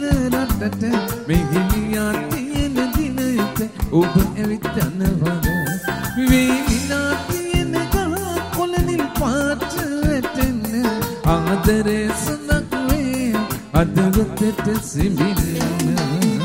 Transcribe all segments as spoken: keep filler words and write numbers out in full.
සිතන රටට මෙහෙලියා තියෙන දිනයට ඔබ ඇවිත් යනවද වේලිලා තියෙන ගහ කොළනිල් පාට වැටෙන ආදරේ සඳක් වේ අදවතට සිඹින්න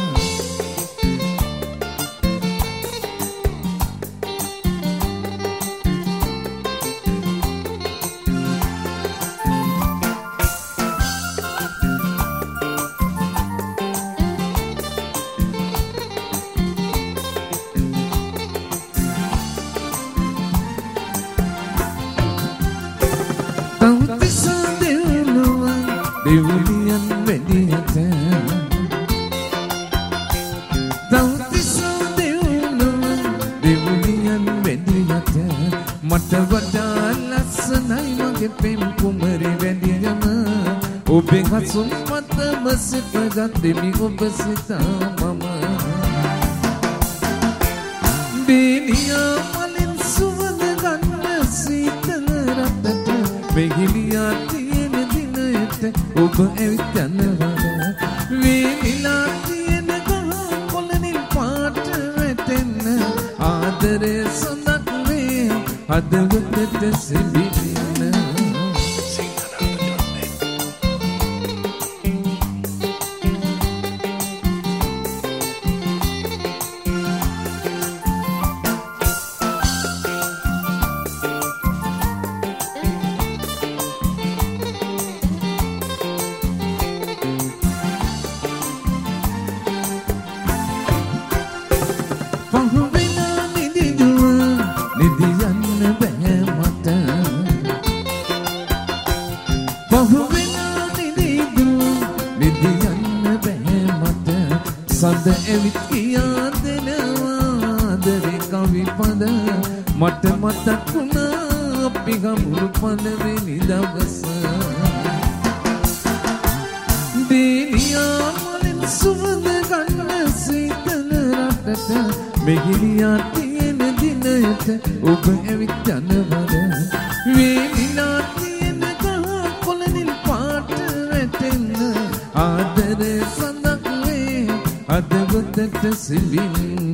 දෙවුලියන් වැඩියට තවතිසා දෙවුලුව දෙවුලියන් වැඩියට මට වඩා ලස්සනයි මගේ පෙම් කුමරි වැඩියම ඔබේ හසුන් මතම සිතගත්තෙමි ඔබ සිතා මම බේනියා මලින් සුවඳ ගන්න සීතල රටට මෙහිලියා ඔබ ඇවිත් යනවද වේලිලා තියෙන ගහ කොළනිල් පාට වැටෙන ආදරේ සඳක් වේ හදවතට සිඹින්න සඳ ඇවිත් කියා දෙනවා ආදරේ කවි පද මට මතක් වුණා අපි ගමුණු පළවෙනි දවස බේනියා මලින් සුවඳ ගන්න සීතල රටට මෙහිලියා තියෙන දිනයට ඔබ ඇවිත් යනවද වේලිලා තියෙන ගහ කොළනිල් පාට වැටෙන ආදරේ සඳක් අදවතට සිඹින්න